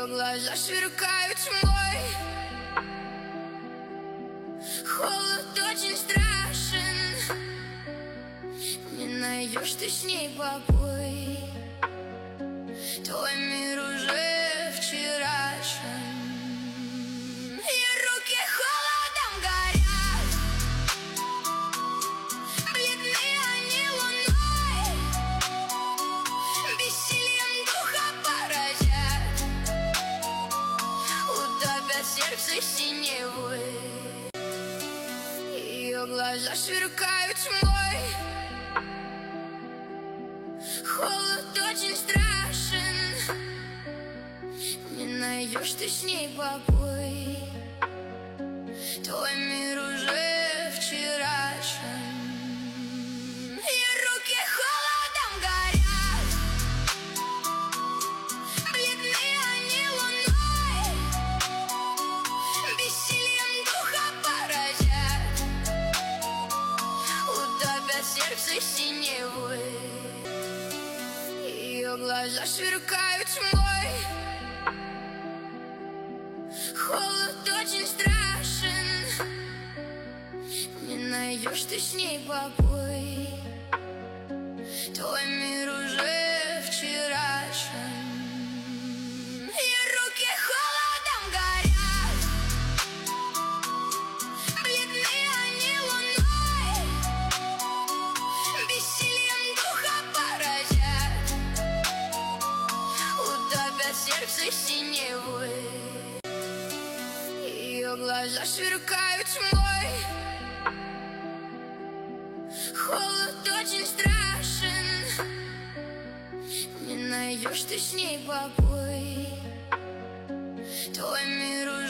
Ее глаза сверкают тьмой. Холод очень страшен, не найдешь ты с ней покой. Твой мир уже вчерашен. Ее руки холодом горят, бледные они луной, бессилием духа поразят, утопят сердце синевой. Ее глаза сверкают тьмой. Холод очень страшен, не найдешь ты с ней покой. Твой мир уже вчерашен. Ее руки холодом горят, бледные они луной, бессилием духа поразят, утопят сердце синевой. Ее глаза сверкают тьмой. Холод очень страшен, не найдешь ты с ней покой. Твой мир уже вчерашен. Ее руки холодом горят, бледные они луной, бессилием духа поразят, утопят сердце синевой. Ее глаза сверкают тьмой. Холод очень страшен, не найдешь ты с ней покой. Твой мир уже